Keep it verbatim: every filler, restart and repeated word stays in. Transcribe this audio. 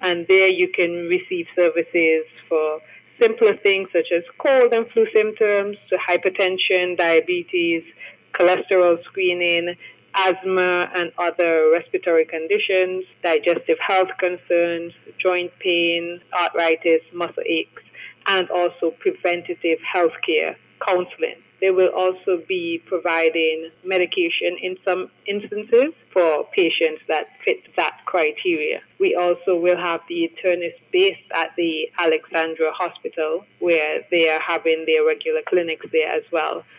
And there you can receive services for simpler things such as cold and flu symptoms, to hypertension, diabetes, cholesterol screening, asthma and other respiratory conditions, digestive health concerns, joint pain, arthritis, muscle aches, and also preventative health care, counseling. They will also be providing medication in some instances for patients that fit that criteria. We also will have the internists based at the Alexandra Hospital, where they are having their regular clinics there as well.